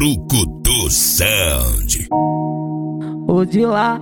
Brucutu Sound. O de lá,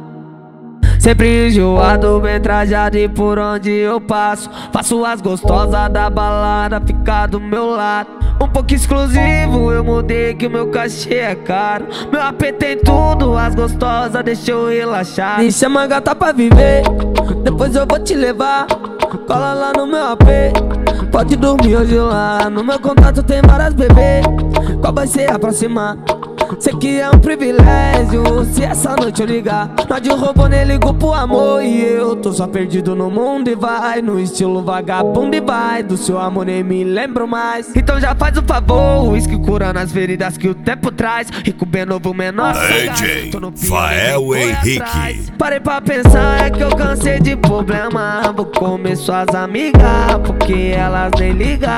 sempre enjoado, bem trajado e por onde eu passo faço as gostosas da balada ficar do meu lado. Um pouco exclusivo, eu mudei que o meu cachê é caro. Meu AP tem tudo, as gostosas deixa eu relaxar. Me chama gata pra viver, depois eu vou te levar. Cola lá no meu AP, pode dormir hoje lá. No meu contato tem várias bebês, qual vai ser a próxima? Sei que é um privilégio se essa noite eu ligar. Nós de robô nem ligo pro amor e eu tô só perdido no mundo e vai no estilo vagabundo e vai. Do seu amor nem me lembro mais. Então já faz o favor, o uísque curando as feridas que o tempo traz. Rico bem novo, menor DJ Fael Henrique. Parei pra pensar, é que eu cansei de problema. Vou comer suas amigas, porque elas nem ligam.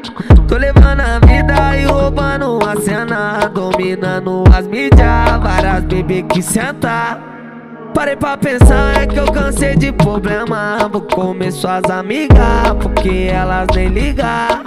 Tô levando a vida e roubando a cena, dominando as mídias, várias bebês que senta. Parei pra pensar, é que eu cansei de problema. Vou comer suas amigas, porque elas nem ligam.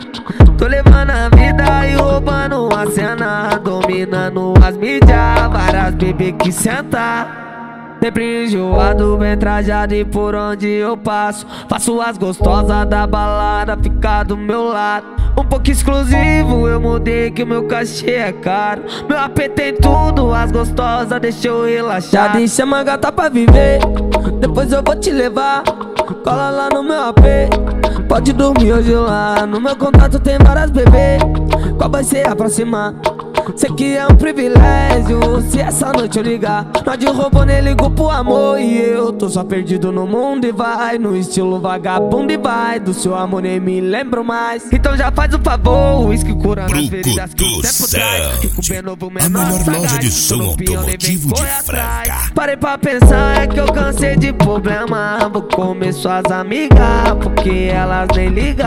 Tô levando a vida e roubando a cena, dominando as mídias, várias bebês que senta. Sempre enjoado, bem trajado e por onde eu passo faço as gostosas da balada ficar do meu lado. Um pouco exclusivo, eu mudei que o meu cachê é caro. Meu AP tem tudo, as gostosas deixa eu relaxar. Já chama gata pra viver, depois eu vou te levar. Cola lá no meu AP, pode dormir hoje lá. No meu contato tem várias bebês, qual vai ser a próxima? Sei que é um privilégio se essa noite eu ligar. Nós de robô nem ligo pro amor e eu tô só perdido no mundo e vai no estilo vagabundo e vai. Do seu amor nem me lembro mais. Então já faz o favor, o uísque curando as feridas que o tempo traz. Rico bem novo, menor a melhor loja de som sagaz, automotivo de Franca. Parei pra pensar, é que eu cansei de problema. Vou comer suas amigas, porque elas nem ligam.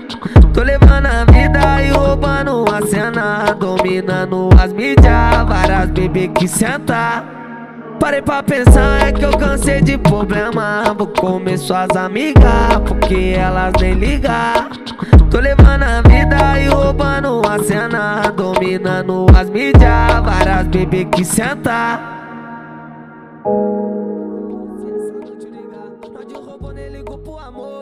Tô levando a vida e roubando a cena, dominando as mídias, várias bebês que senta. Parei pra pensar, é que eu cansei de problema. Vou comer suas amigas, porque elas nem ligam. Tô levando a vida e roubando a cena, dominando as mídias, várias bebês que senta.